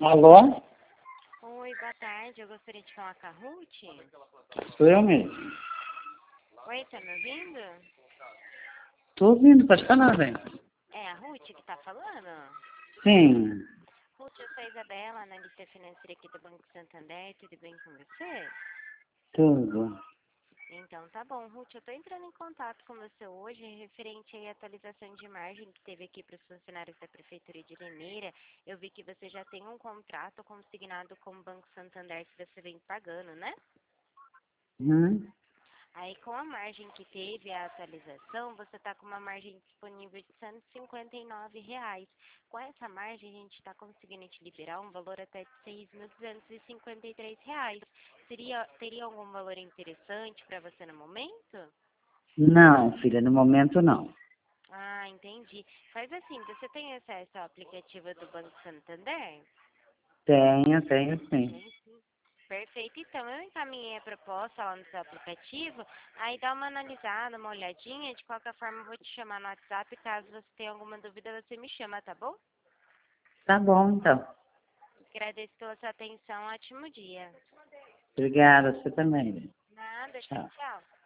Alô? Oi, boa tarde. Eu gostaria de falar com a Ruth. Sou eu mesmo. Oi, tá me ouvindo? Tô ouvindo, pode falar, velho. É a Ruth que tá falando? Sim, Ruth, eu sou a Isabela, analista financeira aqui do Banco Santander. Tudo bem com você? tudo. Então, tá bom. Ruth, eu tô entrando em contato com você hoje referente à atualização de margem que teve aqui para os funcionários da Prefeitura de Limeira. Eu vi que você já tem um contrato consignado com o Banco Santander que você vem pagando, né? Hum? Aí, com a margem que teve a atualização, você está com uma margem disponível de R$ 159. Com essa margem, a gente está conseguindo te liberar um valor até de R$ 6.253. Teria algum valor interessante para você no momento? Não, filha, no momento não. Ah, entendi. Faz assim, você tem acesso ao aplicativo do Banco Santander? Tenho sim. Tem sim. Perfeito. Então, eu encaminhei a proposta lá no seu aplicativo. Aí dá uma analisada, uma olhadinha. De qualquer forma, eu vou te chamar no WhatsApp. Caso você tenha alguma dúvida, você me chama, tá bom? Tá bom, então. Agradeço pela sua atenção. Ótimo dia. Obrigada, você também. Nada. Tchau, Tchau. tchau.